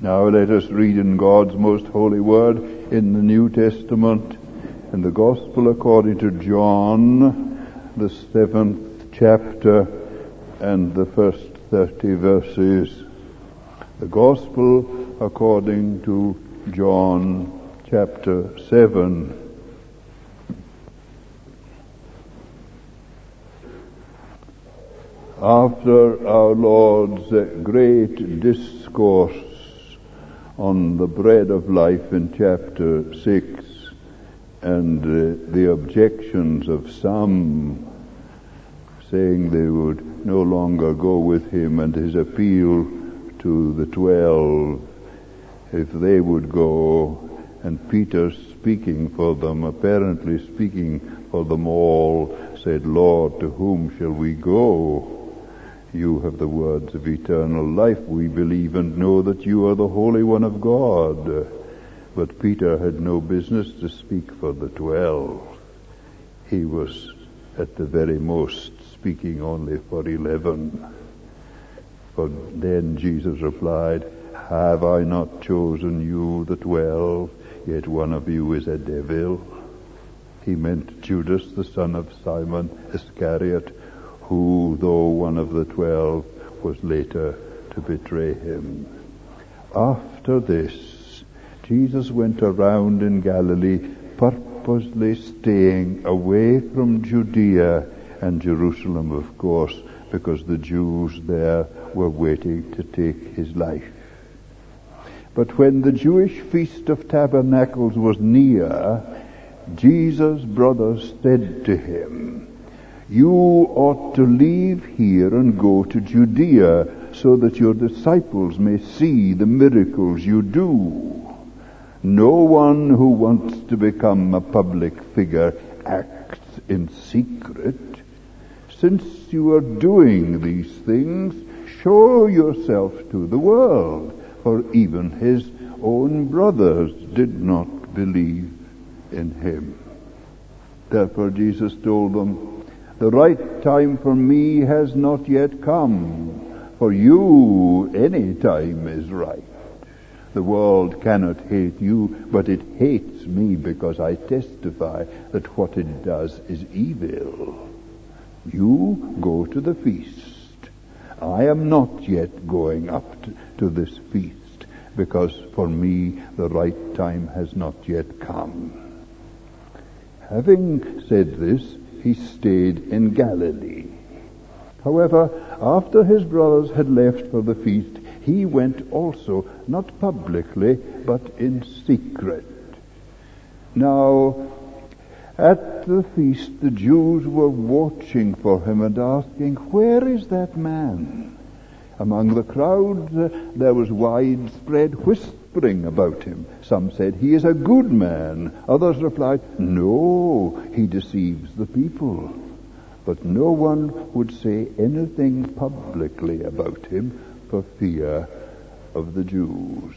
Now let us read in God's most holy word in the New Testament, in the Gospel according to John, the 7th chapter and the first 30 verses. The Gospel according to John chapter 7. After our Lord's great discourse on the bread of life in chapter 6 and the objections of some saying they would no longer go with him, and his appeal to the 12 if they would go, and Peter speaking for them, apparently speaking for them all, said, "Lord, to whom shall we go? You have the words of eternal life. We believe and know that you are the Holy One of God." But Peter had no business to speak for the 12. He was at the very most speaking only for 11. For then Jesus replied, "Have I not chosen you, the 12? Yet one of you is a devil." He meant Judas, the son of Simon Iscariot, who, though one of the 12, was later to betray him. After this, Jesus went around in Galilee, purposely staying away from Judea and Jerusalem, of course, because the Jews there were waiting to take his life. But when the Jewish Feast of Tabernacles was near, Jesus' brothers said to him, "You ought to leave here and go to Judea, so that your disciples may see the miracles you do. No one who wants to become a public figure acts in secret. Since you are doing these things, show yourself to the world." For even his own brothers did not believe in him. Therefore Jesus told them, "The right time for me has not yet come. For you, any time is right. The world cannot hate you, but it hates me because I testify that what it does is evil. You go to the feast. I am not yet going up to this feast, because for me the right time has not yet come." Having said this, he stayed in Galilee. However, after his brothers had left for the feast, he went also, not publicly, but in secret. Now, at the feast, the Jews were watching for him and asking, "Where is that man?" Among the crowd, there was widespread whispering about him. Some said, "He is a good man." Others replied, "No, he deceives the people." But no one would say anything publicly about him for fear of the Jews.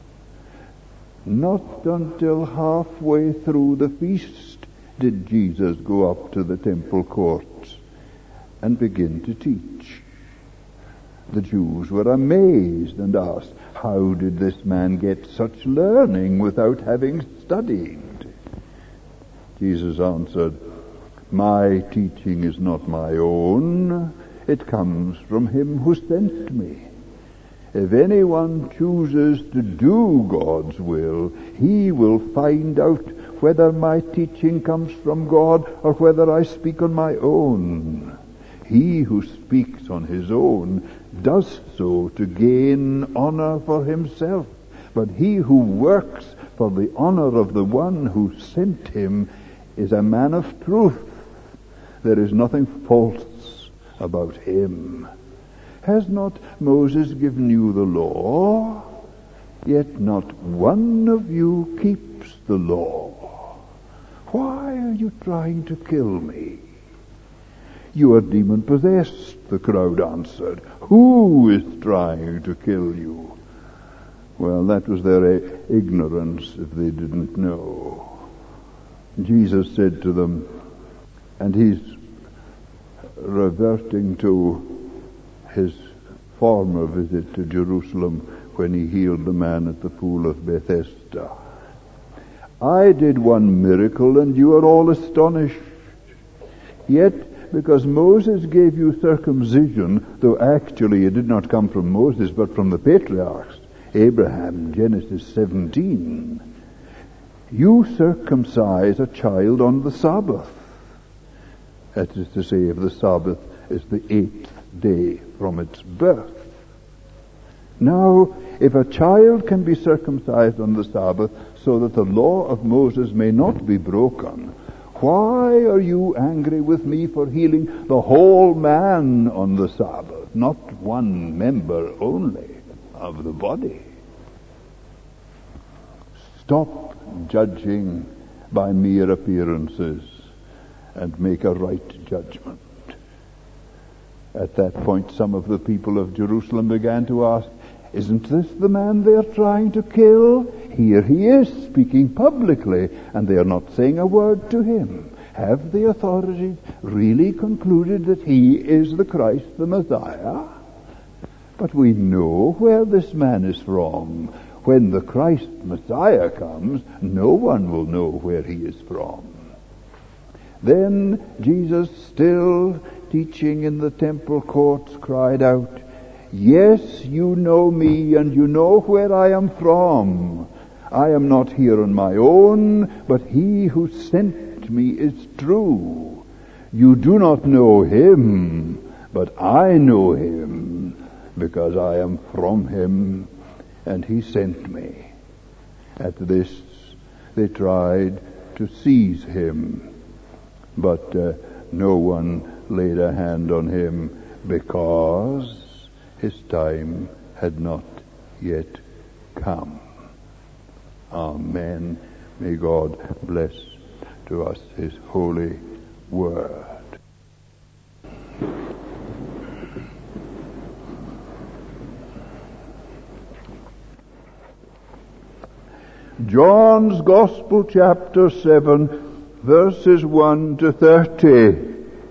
Not until halfway through the feast did Jesus go up to the temple courts and begin to teach. The Jews were amazed and asked, "How did this man get such learning without having studied?" Jesus answered, "My teaching is not my own. It comes from him who sent me. If anyone chooses to do God's will, he will find out whether my teaching comes from God or whether I speak on my own. He who speaks on his own does so to gain honor for himself, but he who works for the honor of the one who sent him is a man of truth. There is nothing false about him. Has not Moses given you the law? Yet not one of you keeps the law. Why are you trying to kill me?" "You are demon-possessed," the crowd answered. "Who is trying to kill you?" Well, that was their ignorance if they didn't know. Jesus said to them, and he's reverting to his former visit to Jerusalem when he healed the man at the pool of Bethesda. I did one miracle and you are all astonished. Yet, because Moses gave you circumcision, though actually it did not come from Moses but from the patriarchs, Abraham, Genesis 17, you circumcise a child on the Sabbath. That is to say, if the Sabbath is the 8th day from its birth. Now, if a child can be circumcised on the Sabbath so that the law of Moses may not be broken, why are you angry with me for healing the whole man on the Sabbath, not one member only of the body? Stop judging by mere appearances and make a right judgment. At that point, some of the people of Jerusalem began to ask, isn't this the man they are trying to kill? Here he is, speaking publicly, and they are not saying a word to him. Have the authorities really concluded that he is the Christ, the Messiah? But we know where this man is from. When the Christ Messiah comes, no one will know where he is from. Then Jesus, still teaching in the temple courts, cried out, yes, you know me, and you know where I am from. I am not here on my own, but he who sent me is true. You do not know him, but I know him, because I am from him, and he sent me. At this, they tried to seize him, but no one laid a hand on him, because his time had not yet come. Amen. May God bless to us his holy word. John's Gospel, chapter 7, verses 1 to 30.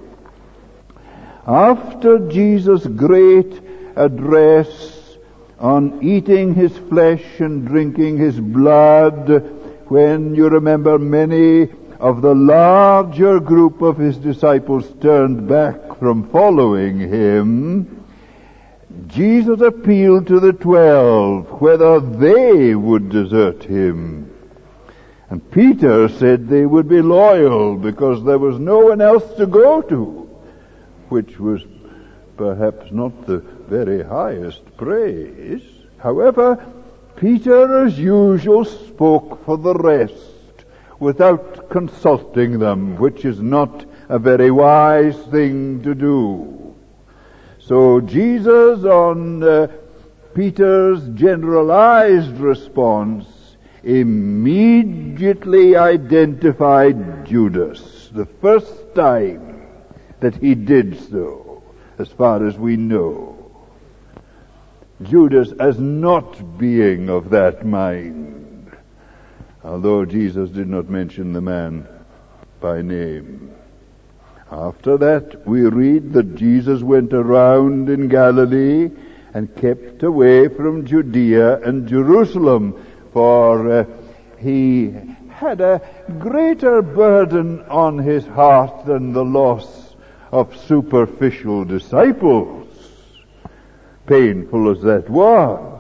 After Jesus' great address on eating his flesh and drinking his blood, when, you remember, many of the larger group of his disciples turned back from following him, Jesus appealed to the 12 whether they would desert him. And Peter said they would be loyal because there was no one else to go to, which was perhaps not the very highest praise. However, Peter, as usual, spoke for the rest without consulting them, which is not a very wise thing to do. So Jesus, on Peter's generalized response, immediately identified Judas, the first time that he did so, as far as we know. Judas as not being of that mind, although Jesus did not mention the man by name. After that, we read that Jesus went around in Galilee and kept away from Judea and Jerusalem, for he had a greater burden on his heart than the loss of superficial disciples, painful as that was.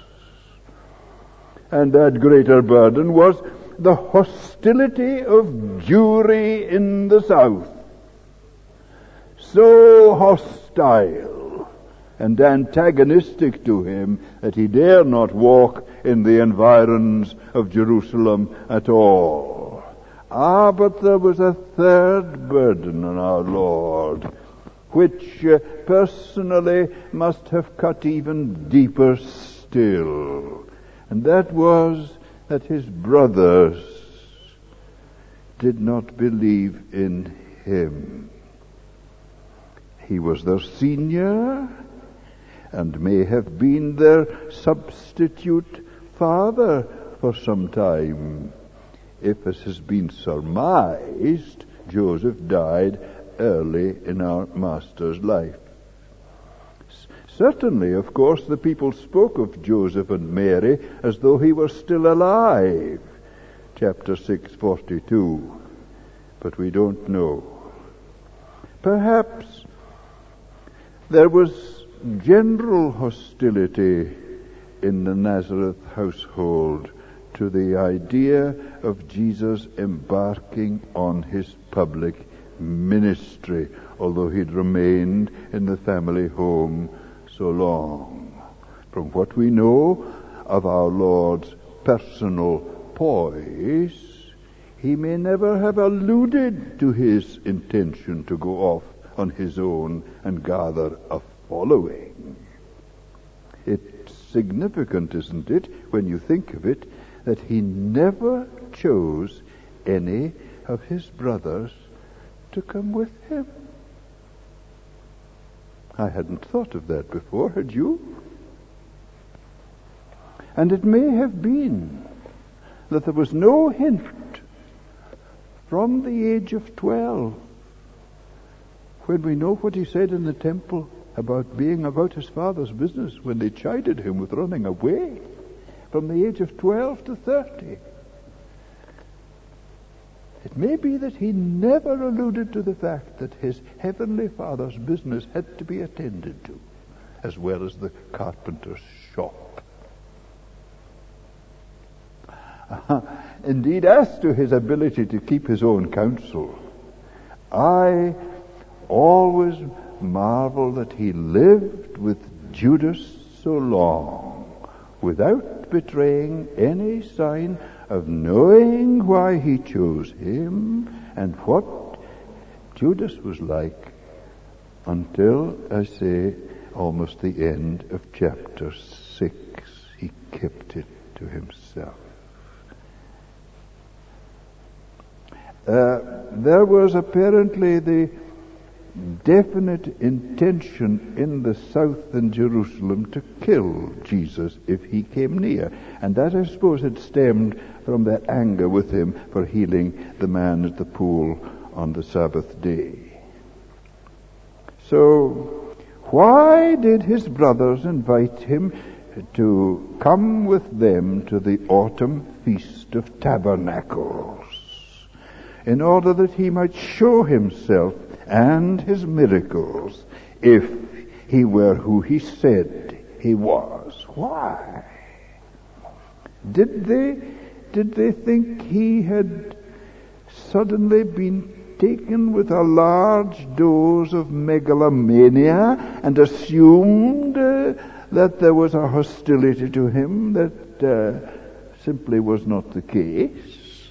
And that greater burden was the hostility of Jewry in the south. So hostile and antagonistic to him that he dare not walk in the environs of Jerusalem at all. But there was a third burden on our Lord, which personally must have cut even deeper still. And that was that his brothers did not believe in him. He was their senior and may have been their substitute father for some time. If, as has been surmised, Joseph died early in our Master's life. Certainly, of course, the people spoke of Joseph and Mary as though he were still alive. Chapter 6:42. But we don't know. Perhaps there was general hostility in the Nazareth household to the idea of Jesus embarking on his public ministry, although he'd remained in the family home so long. From what we know of our Lord's personal poise, he may never have alluded to his intention to go off on his own and gather a following. It's significant, isn't it, when you think of it, that he never chose any of his brothers to come with him. I hadn't thought of that before, had you? And it may have been that there was no hint from the age of 12, when we know what he said in the temple about being about his father's business, when they chided him with running away, from the age of 12 to 30. It may be that he never alluded to the fact that his heavenly Father's business had to be attended to, as well as the carpenter's shop. Indeed, as to his ability to keep his own counsel, I always marvel that he lived with Judas so long without betraying any sign of knowing why he chose him and what Judas was like until, I say, almost the end of chapter 6. He kept it to himself. There was apparently the definite intention in the south in Jerusalem to kill Jesus if he came near. And that, I suppose, had stemmed from their anger with him for healing the man at the pool on the Sabbath day. So, why did his brothers invite him to come with them to the autumn feast of tabernacles? In order that he might show himself and his miracles, if he were who he said he was. Why? Did they think he had suddenly been taken with a large dose of megalomania and assumed that there was a hostility to him that simply was not the case?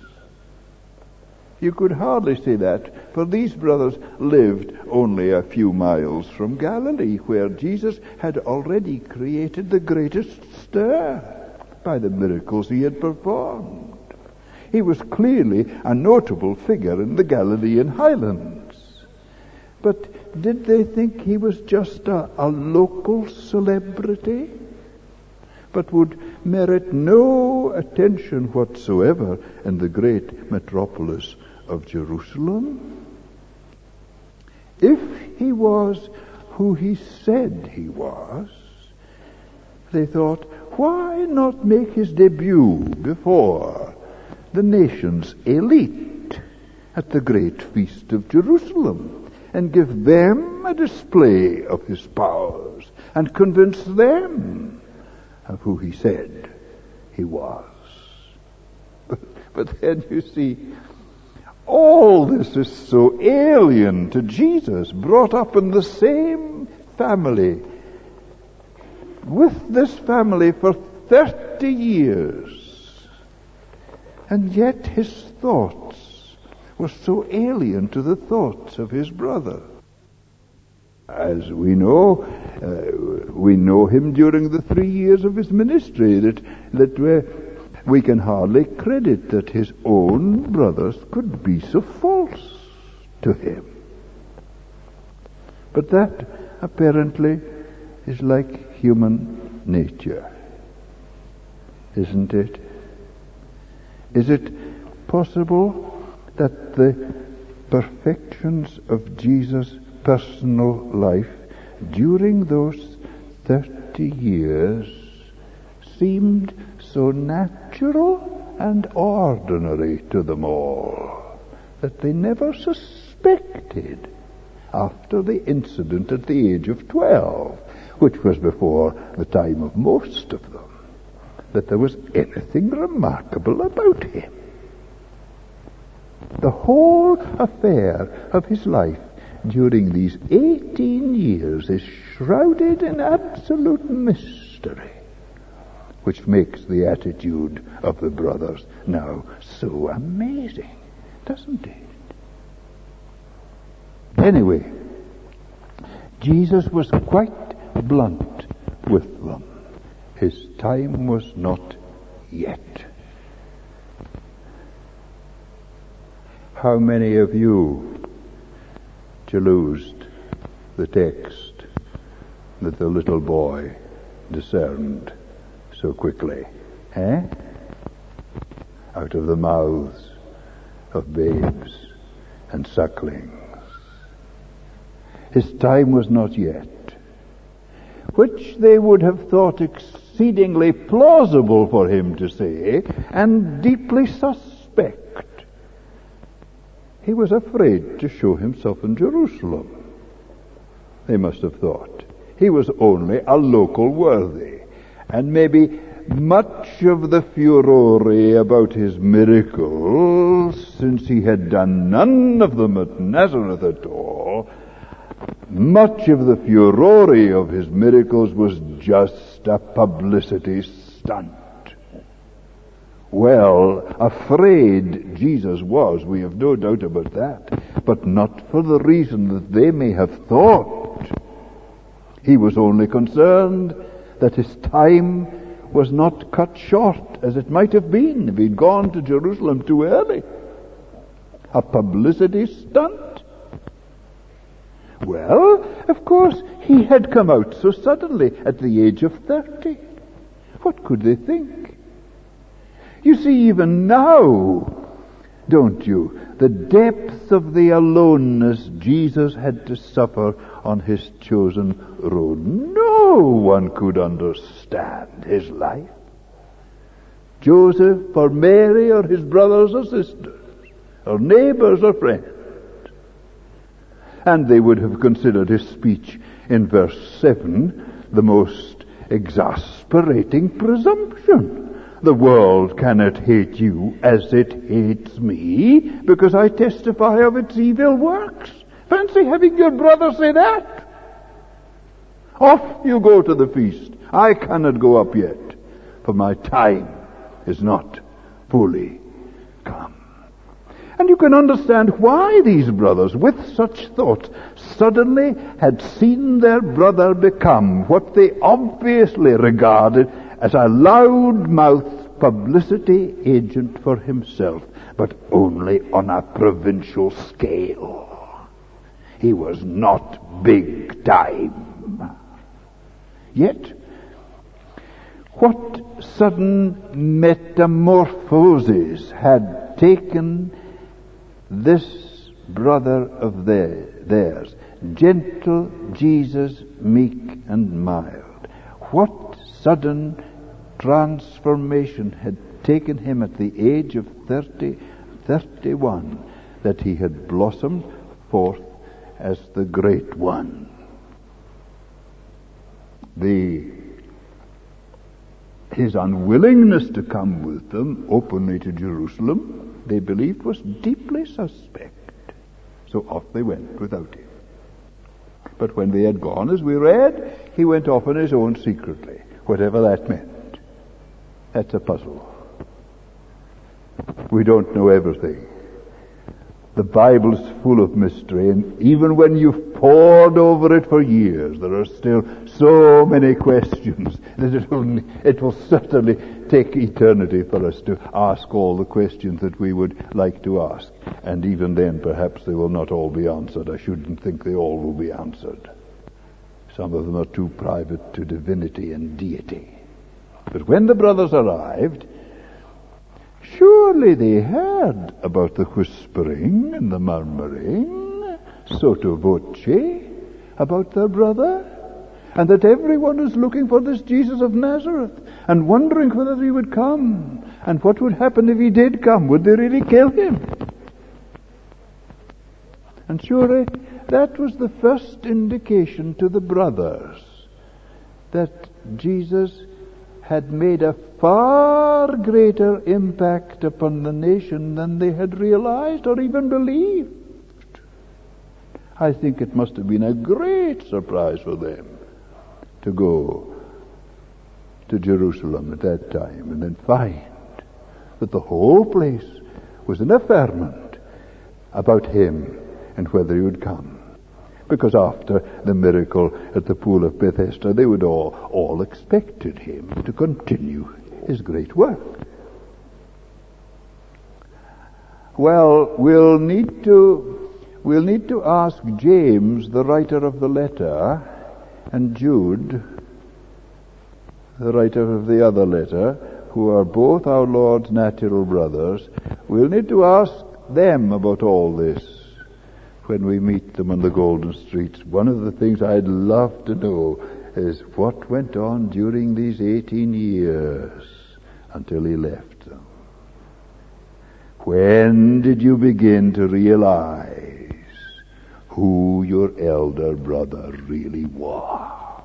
You could hardly say that, for these brothers lived only a few miles from Galilee, where Jesus had already created the greatest stir by the miracles he had performed. He was clearly a notable figure in the Galilean highlands. But did they think he was just a local celebrity, but would merit no attention whatsoever in the great metropolis of Jerusalem? If he was who he said he was, they thought, why not make his debut before the nation's elite at the great feast of Jerusalem and give them a display of his powers and convince them of who he said he was? But then you see, all this is so alien to Jesus, brought up in the same family, with this family for 30 years. And yet his thoughts were so alien to the thoughts of his brother. As we know him during the 3 years of his ministry, that we can hardly credit that his own brothers could be so false to him. But that apparently is like human nature, isn't it? Is it possible that the perfections of Jesus' personal life during those 30 years seemed so natural and ordinary to them all that they never suspected, after the incident at the age of 12, which was before the time of most of them, that there was anything remarkable about him. The whole affair of his life during these 18 years is shrouded in absolute mystery, which makes the attitude of the brothers now so amazing, doesn't it? Anyway, Jesus was quite blunt with them. His time was not yet. How many of you losed the text that the little boy discerned so quickly? Out of the mouths of babes and sucklings. His time was not yet, which they would have thought exceedingly plausible for him to say, and deeply suspect. He was afraid to show himself in Jerusalem, they must have thought. He was only a local worthy, and maybe much of the furore about his miracles, since he had done none of them at Nazareth at all, much of the furore of his miracles was just a publicity stunt. Well, afraid Jesus was, we have no doubt about that, but not for the reason that they may have thought. He was only concerned that his time was not cut short, as it might have been if he'd gone to Jerusalem too early. A publicity stunt. Well, of course, he had come out so suddenly at the age of 30. What could they think? You see, even now, don't you, the depth of the aloneness Jesus had to suffer on his chosen road. No one could understand his life. Joseph or Mary or his brothers or sisters or neighbors or friends. And they would have considered his speech in verse 7 the most exasperating presumption. The world cannot hate you as it hates me, because I testify of its evil works. Fancy having your brother say that. Off you go to the feast. I cannot go up yet, for my time is not fully come. And you can understand why these brothers, with such thoughts, suddenly had seen their brother become what they obviously regarded as a loud-mouthed publicity agent for himself, but only on a provincial scale. He was not big time. Yet, what sudden metamorphosis had taken this brother of theirs, gentle Jesus, meek and mild? What sudden transformation had taken him at the age of 31, that he had blossomed forth as the great one? His unwillingness to come with them openly to Jerusalem, they believed, was deeply suspect. So off they went without him. But when they had gone, as we read, he went off on his own secretly, whatever that meant. That's a puzzle. We don't know everything. The Bible's full of mystery, and even when you've pored over it for years, there are still so many questions that it will certainly take eternity for us to ask all the questions that we would like to ask. And even then, perhaps they will not all be answered. I shouldn't think they all will be answered. Some of them are too private to divinity and deity. But when the brothers arrived, surely they heard about the whispering and the murmuring, sotto voce, about their brother. and that everyone was looking for this Jesus of Nazareth and wondering whether he would come and what would happen if he did come. Would they really kill him? And surely that was the first indication to the brothers that Jesus had made a far greater impact upon the nation than they had realized or even believed. I think it must have been a great surprise for them to go to Jerusalem at that time and then find that the whole place was in a ferment about him and whether he would come. Because after the miracle at the pool of Bethesda, they would all expected him to continue his great work. Well, we'll need to ask James, the writer of the letter, and Jude, the writer of the other letter, who are both our Lord's natural brothers. We'll need to ask them about all this when we meet them on the golden streets. One of the things I'd love to know is what went on during these 18 years until he left them. When did you begin to realize who your elder brother really was?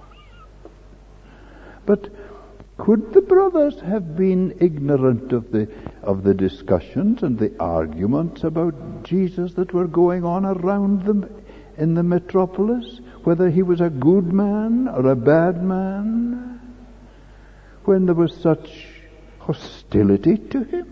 But could the brothers have been ignorant of the discussions and the arguments about Jesus that were going on around them in the metropolis, whether he was a good man or a bad man, when there was such hostility to him?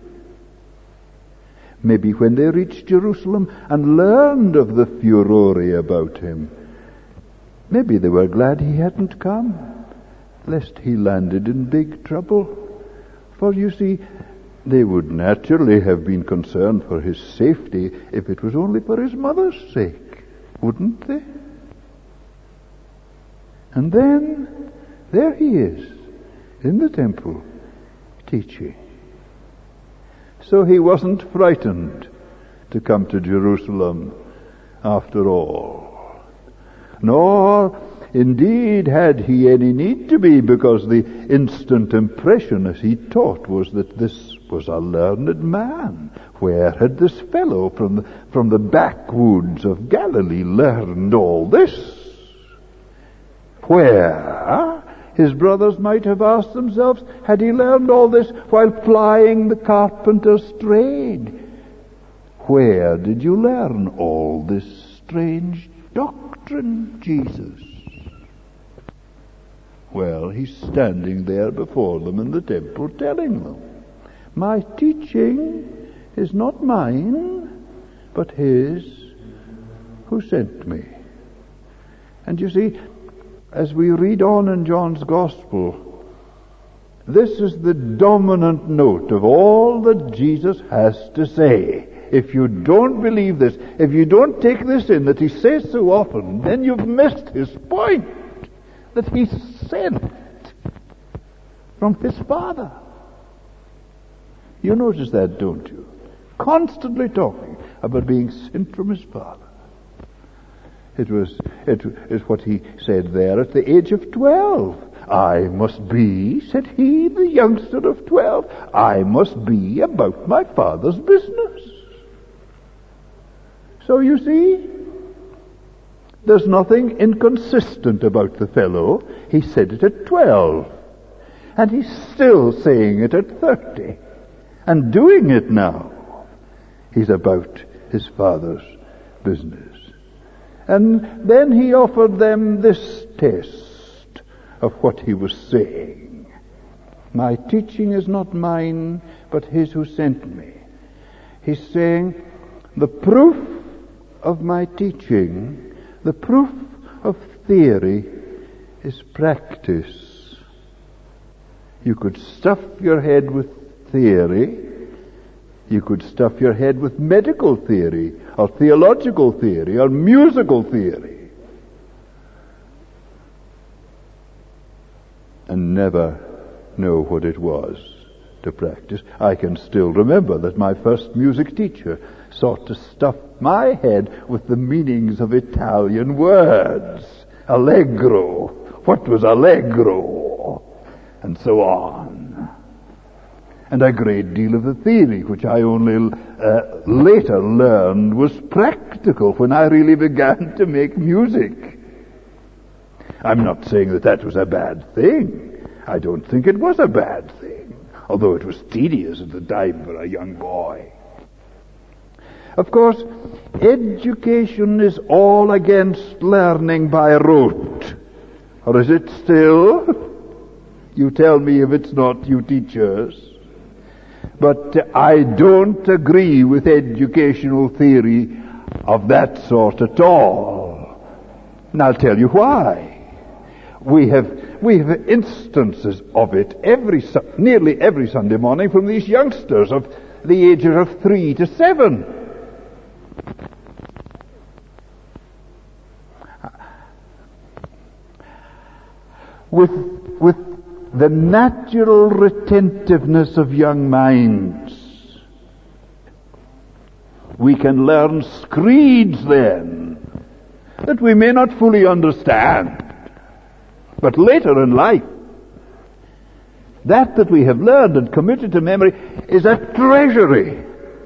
Maybe when they reached Jerusalem and learned of the furore about him, maybe they were glad he hadn't come, lest he landed in big trouble. For you see, they would naturally have been concerned for his safety if it was only for his mother's sake, wouldn't they? And then, there he is, in the temple, teaching. So he wasn't frightened to come to Jerusalem after all. Nor, indeed, had he any need to be, because the instant impression as he taught was that this was a learned man. Where had this fellow from the backwoods of Galilee learned all this? Where? His brothers might have asked themselves, had he learned all this while plying the carpenter's trade? Where did you learn all this strange doctrine, Jesus? Well, he's standing there before them in the temple telling them, my teaching is not mine, but his who sent me. And you see, as we read on in John's Gospel, this is the dominant note of all that Jesus has to say. If you don't believe this, if you don't take this in that he says so often, then you've missed his point, that he's sent from his Father. You notice that, don't you? Constantly talking about being sent from his Father. It is what he said there at the age of 12. I must be, said he, the youngster of 12, I must be about my Father's business. So you see, there's nothing inconsistent about the fellow. He said it at 12. And he's still saying it at 30. And doing it now. He's about his Father's business. And then he offered them this test of what he was saying. My teaching is not mine, but his who sent me. He's saying, the proof of my teaching, the proof of theory, is practice. You could stuff your head with theory. You could stuff your head with medical theory, or theological theory, or musical theory, and never know what it was to practice. I can still remember that my first music teacher sought to stuff my head with the meanings of Italian words. Allegro. What was Allegro? And so on. And a great deal of the theory, which I only later learned was practical when I really began to make music. I'm not saying that that was a bad thing. I don't think it was a bad thing, although it was tedious at the time for a young boy. Of course, education is all against learning by rote. Or is it still? You tell me if it's not, you teachers. But I don't agree with educational theory of that sort at all. And I'll tell you why. We have instances of it nearly every Sunday morning from these youngsters of the ages of 3 to 7. With the natural retentiveness of young minds, we can learn screeds then that we may not fully understand. But later in life, that we have learned and committed to memory is a treasury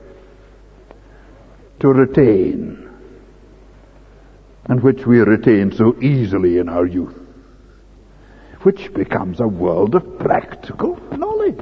to retain, and which we retain so easily in our youth, which becomes a world of practical knowledge.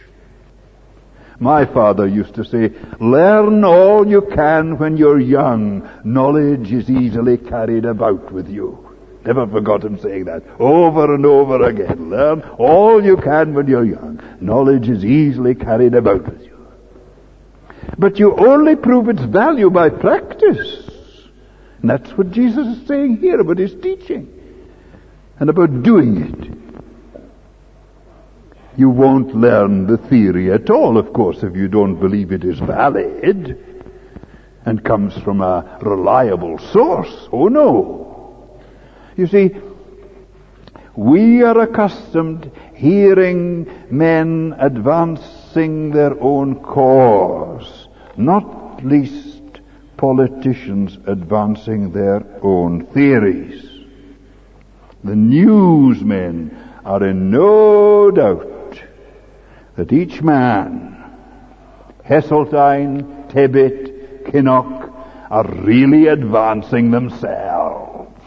My father used to say, learn all you can when you're young. Knowledge is easily carried about with you. Never forgot him saying that over and over again. Learn all you can when you're young. Knowledge is easily carried about with you. But you only prove its value by practice. And that's what Jesus is saying here about his teaching and about doing it. You won't learn the theory at all, of course, if you don't believe it is valid and comes from a reliable source. Oh no. You see, we are accustomed hearing men advancing their own cause, not least politicians advancing their own theories. The newsmen are in no doubt that each man, Heseltine, Tibbet, Kinnock, are really advancing themselves.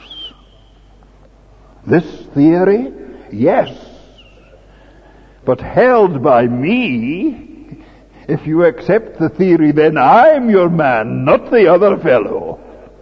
This theory, yes, but held by me. If you accept the theory, then I'm your man, not the other fellow.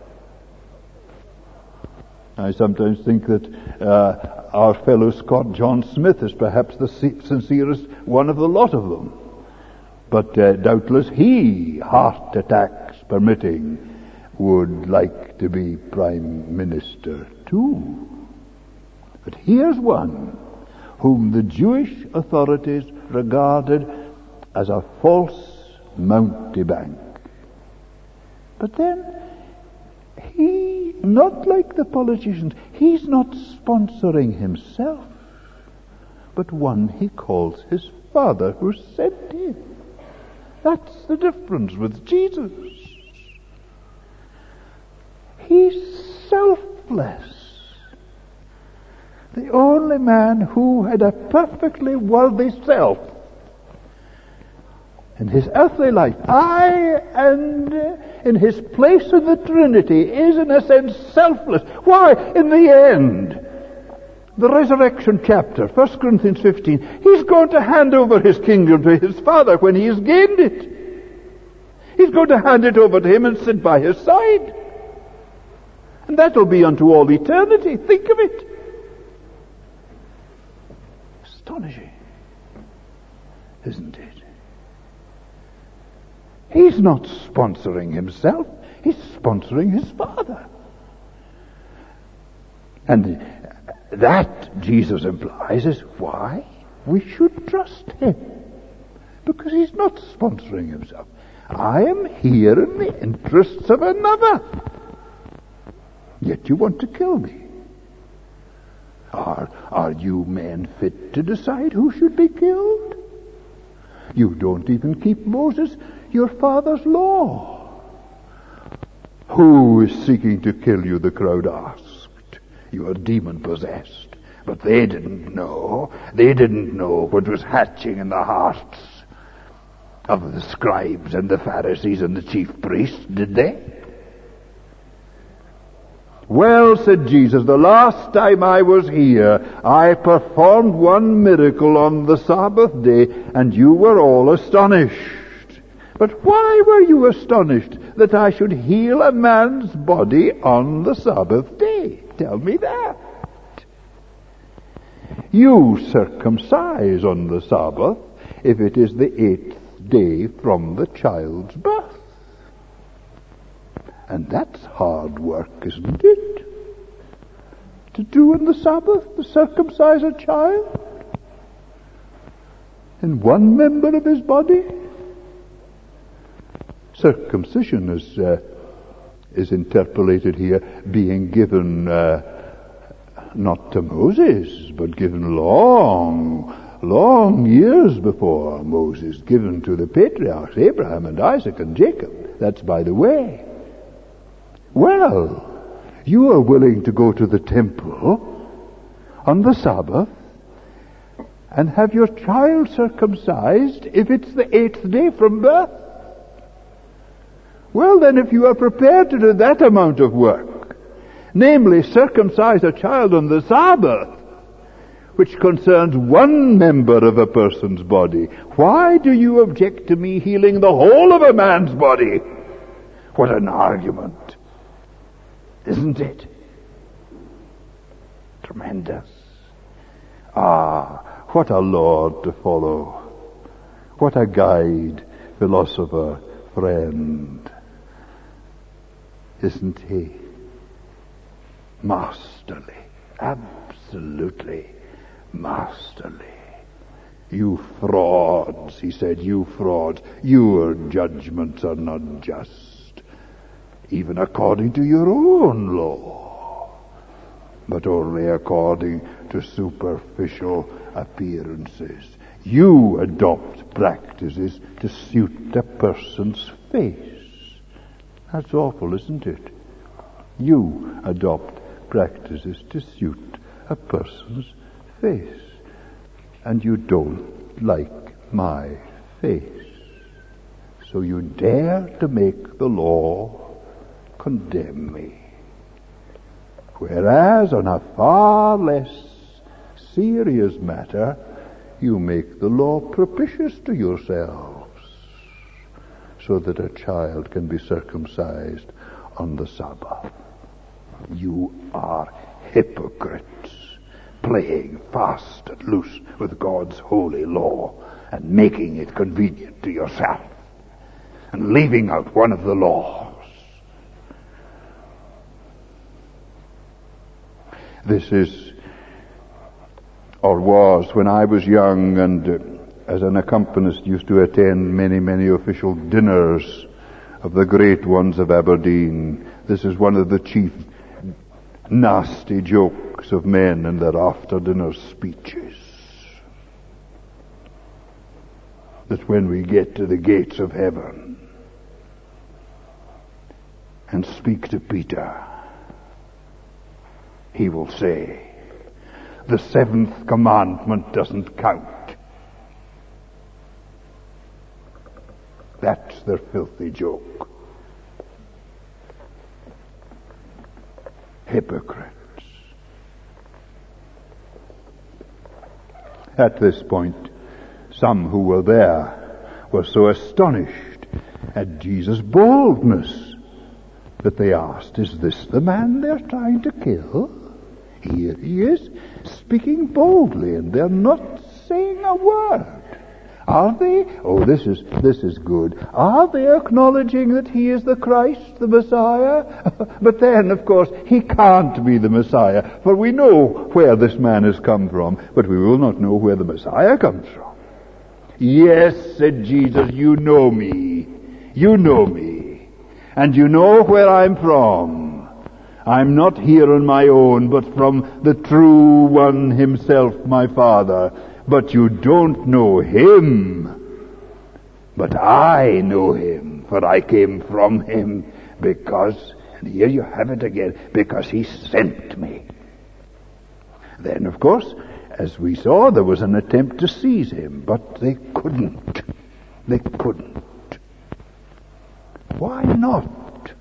I sometimes think that our fellow Scott John Smith is perhaps the sincerest one of the lot of them. But doubtless he, heart attacks permitting, would like to be Prime Minister too. But here's one whom the Jewish authorities regarded as a false mountebank. But then, he, not like the politicians, he's not sponsoring himself, but one he calls his Father who sent him. That's the difference with Jesus. He's selfless. The only man who had a perfectly worthy self in his earthly life, and in his place in the Trinity, is in a sense selfless. Why? In the end, the resurrection chapter, 1 Corinthians 15, he's going to hand over his kingdom to his Father when he has gained it. He's going to hand it over to him and sit by his side. And that'll be unto all eternity. Think of it. Astonishing, isn't it? He's not sponsoring himself, he's sponsoring his Father. And that, Jesus implies, is why we should trust him. Because he's not sponsoring himself. I am here in the interests of another. Yet you want to kill me. Are you men fit to decide who should be killed? You don't even keep Moses, your father's law. Who is seeking to kill you? The crowd asked. You are demon-possessed. But they didn't know. They didn't know what was hatching in the hearts of the scribes and the Pharisees and the chief priests, did they? Well, said Jesus, the last time I was here, I performed one miracle on the Sabbath day, and you were all astonished. But why were you astonished that I should heal a man's body on the Sabbath day? Tell me that. You circumcise on the Sabbath if it is the 8th day from the child's birth. And that's hard work, isn't it? To do on the Sabbath, to circumcise a child in one member of his body. Circumcision is interpolated here, being given not to Moses, but given long years before Moses, given to the patriarchs, Abraham and Isaac and Jacob. That's by the way. Well, you are willing to go to the temple on the Sabbath and have your child circumcised if it's the 8th day from birth? Well then, if you are prepared to do that amount of work, namely circumcise a child on the Sabbath, which concerns one member of a person's body, why do you object to me healing the whole of a man's body? What an argument, isn't it? Tremendous. Ah, what a Lord to follow. What a guide, philosopher, friend. Isn't he? Masterly. Absolutely masterly. You frauds, he said, you frauds, your judgments are not just, even according to your own law, but only according to superficial appearances. You adopt practices to suit a person's face. That's awful, isn't it? You adopt practices to suit a person's face. And you don't like my face. So you dare to make the law condemn me. Whereas on a far less serious matter, you make the law propitious to yourselves, so that a child can be circumcised on the Sabbath. You are hypocrites, playing fast and loose with God's holy law and making it convenient to yourself and leaving out one of the laws. This is, or was, when I was young and as an accompanist used to attend many official dinners of the great ones of Aberdeen. This is one of the chief nasty jokes of men in their after-dinner speeches. That when we get to the gates of heaven and speak to Peter, he will say, the 7th commandment doesn't count. That's their filthy joke. Hypocrites. At this point, some who were there were so astonished at Jesus' boldness that they asked, is this the man they're trying to kill? Here he is, speaking boldly, and they're not saying a word. Are they? Oh, this is good. Are they acknowledging that he is the Christ, the Messiah? But then, of course, he can't be the Messiah, for we know where this man has come from, but we will not know where the Messiah comes from. Yes, said Jesus, you know me. You know me. And you know where I'm from. I'm not here on my own, but from the true one himself, my Father. But you don't know him. But I know him, for I came from him because, and here you have it again, because he sent me. Then, of course, as we saw, there was an attempt to seize him, but they couldn't. They couldn't. Why not?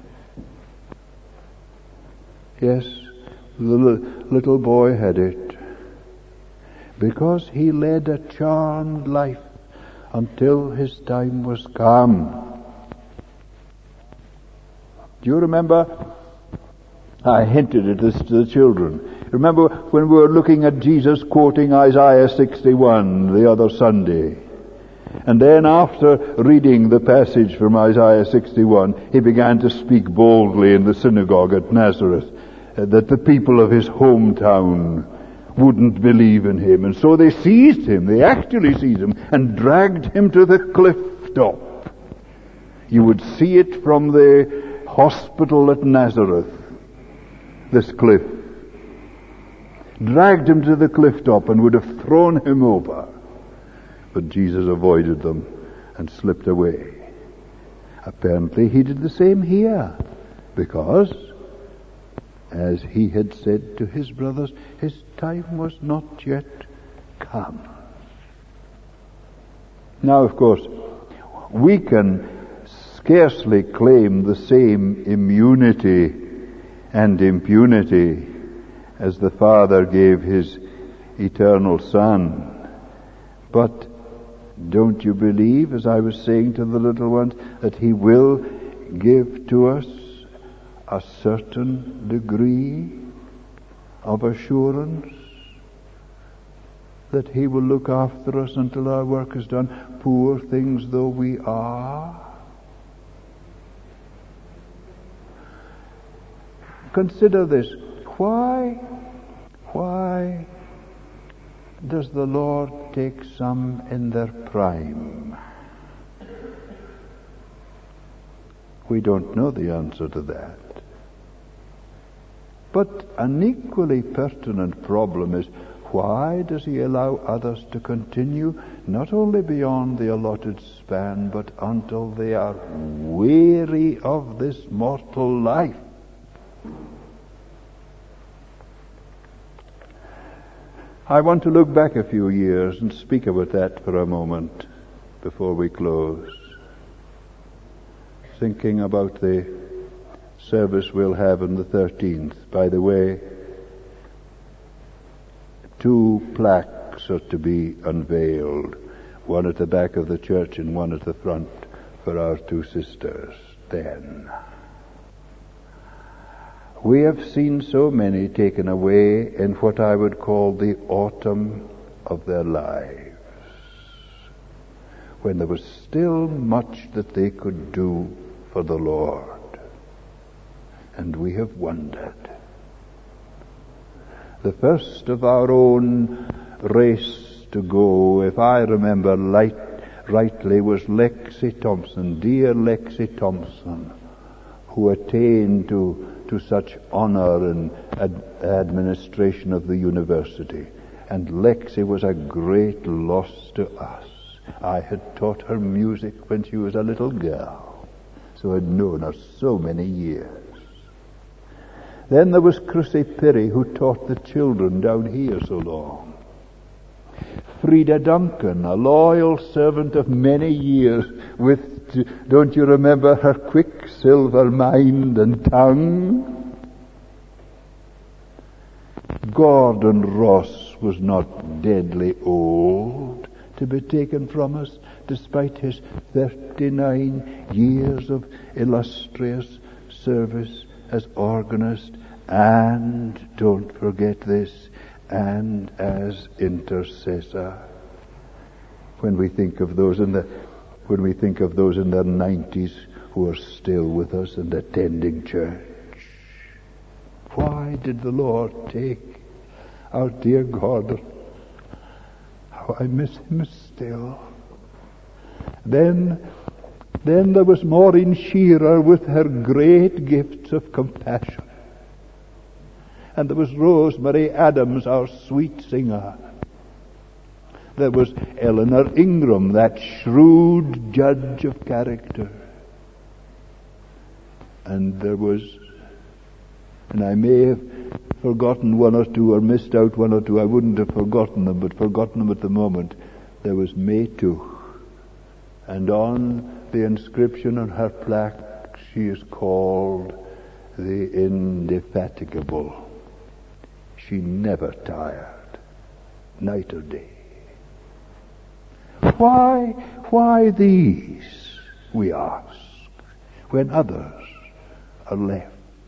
Yes, the little boy had it. Because he led a charmed life until his time was come. Do you remember? I hinted at this to the children. Remember when we were looking at Jesus quoting Isaiah 61 the other Sunday? And then after reading the passage from Isaiah 61, he began to speak boldly in the synagogue at Nazareth that the people of his hometown wouldn't believe in him. And so they seized him. They actually seized him and dragged him to the cliff top. You would see it from the hospital at Nazareth, this cliff. Dragged him to the cliff top and would have thrown him over. But Jesus avoided them and slipped away. Apparently he did the same here, because, as he had said to his brothers, his time was not yet come. Now, of course, we can scarcely claim the same immunity and impunity as the Father gave his eternal Son. But don't you believe, as I was saying to the little ones, that he will give to us a certain degree of assurance that he will look after us until our work is done, poor things though we are? Consider this. Why does the Lord take some in their prime? We don't know the answer to that. But an equally pertinent problem is, why does he allow others to continue not only beyond the allotted span, but until they are weary of this mortal life? I want to look back a few years and speak about that for a moment before we close. Thinking about the service we'll have on the 13th. By the way, 2 plaques are to be unveiled, one at the back of the church and one at the front for our 2 sisters then. We have seen so many taken away in what I would call the autumn of their lives, when there was still much that they could do for the Lord. And we have wondered. The first of our own race to go, if I remember rightly, was Lexi Thompson, dear Lexi Thompson, who attained to such honor in administration of the university. And Lexi was a great loss to us. I had taught her music when she was a little girl, so I'd known her so many years. Then there was Chrissy Perry, who taught the children down here so long. Frida Duncan, a loyal servant of many years, with, don't you remember, her quicksilver mind and tongue? Gordon Ross was not deadly old to be taken from us, despite his 39 years of illustrious service as organist, and, don't forget this, and as intercessor. When we think of those in their 90s who are still with us and attending church, why did the Lord take our dear Gordon? How I miss him still. Then there was Maureen Shearer with her great gifts of compassion. And there was Rosemary Adams, our sweet singer. There was Eleanor Ingram, that shrewd judge of character. And there was, and I may have forgotten one or two or missed out one or two, I wouldn't have forgotten them, but forgotten them at the moment. There was Metuch. And on the inscription on her plaque, she is called the Indefatigable. She never tired, night or day. Why these, we ask, when others are left?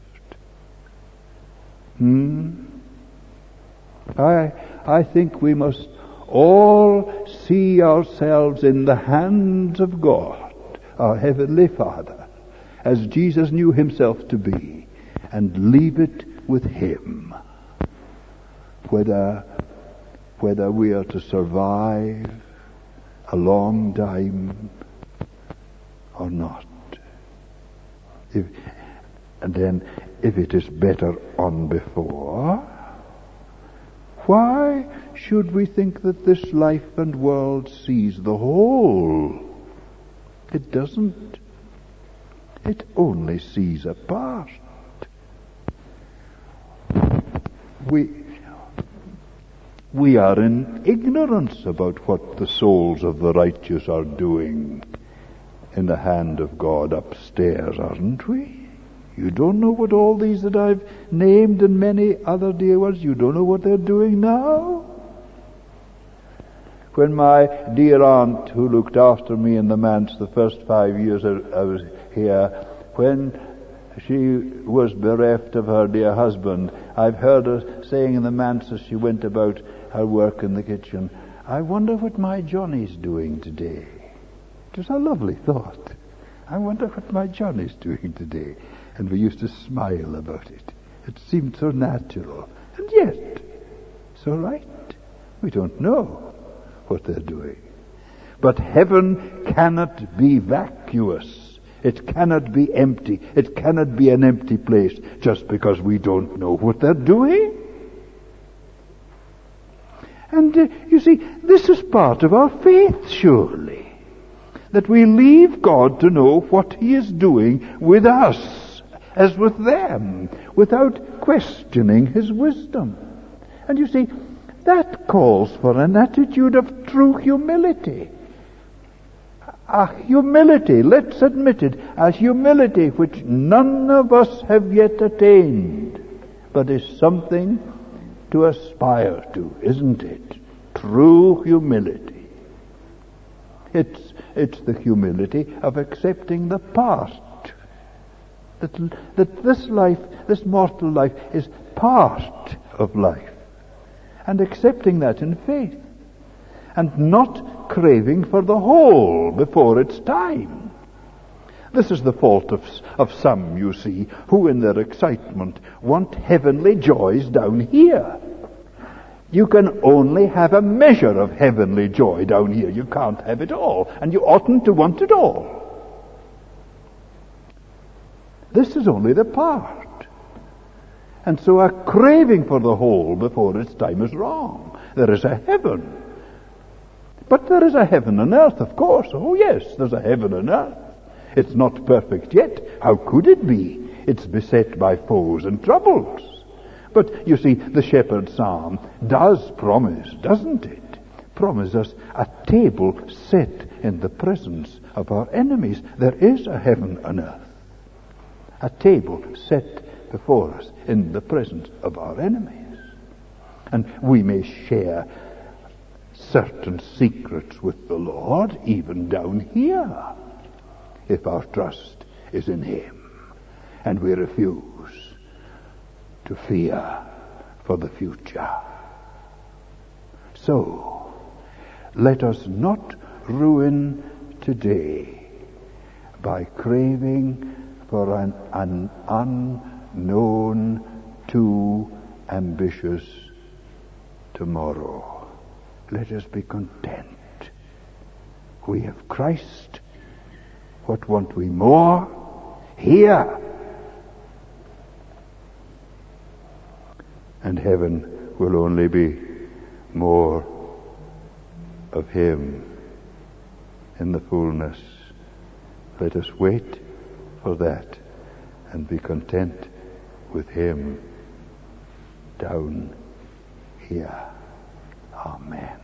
I think we must all see ourselves in the hands of God, our Heavenly Father, as Jesus knew himself to be, and leave it with him, whether we are to survive a long time or not. And then, if it is better on before, why should we think that this life and world sees the whole? It doesn't. It only sees a part. We are in ignorance about what the souls of the righteous are doing in the hand of God upstairs, aren't we? You don't know what all these that I've named and many other dear ones, you don't know what they're doing now? When my dear aunt, who looked after me in the manse the first 5 years I was here, when she was bereft of her dear husband, I've heard her saying in the manse as she went about her work in the kitchen, I wonder what my Johnny's doing today. It was a lovely thought. I wonder what my Johnny's doing today. And we used to smile about it. It seemed so natural. And yet, so right. We don't know what they're doing. But heaven cannot be vacuous. It cannot be empty. It cannot be an empty place just because we don't know what they're doing. And you see, this is part of our faith, surely. That we leave God to know what he is doing with us, as with them, without questioning his wisdom. And you see, that calls for an attitude of true humility. A humility, let's admit it, a humility which none of us have yet attained, but is something to aspire to, isn't it? True humility. It's the humility of accepting the past. That this life, this mortal life, is part of life. And accepting that in faith. And not craving for the whole before its time. This is the fault of some, you see, who in their excitement want heavenly joys down here. You can only have a measure of heavenly joy down here. You can't have it all. And you oughtn't to want it all. This is only the part. And so a craving for the whole before its time is wrong. There is a heaven. But there is a heaven and earth, of course. Oh yes, there's a heaven and earth. It's not perfect yet. How could it be? It's beset by foes and troubles. But you see, the shepherd's psalm does promise, doesn't it? Promise us a table set in the presence of our enemies. There is a heaven and earth. A table set before us in the presence of our enemies. And we may share certain secrets with the Lord, even down here, if our trust is in him. And we refuse to fear for the future. So, let us not ruin today by craving for an unknown, too ambitious tomorrow. Let us be content. We have Christ. What want we more? Here. And heaven will only be more of him in the fullness. Let us wait for that and be content with him down here. Amen.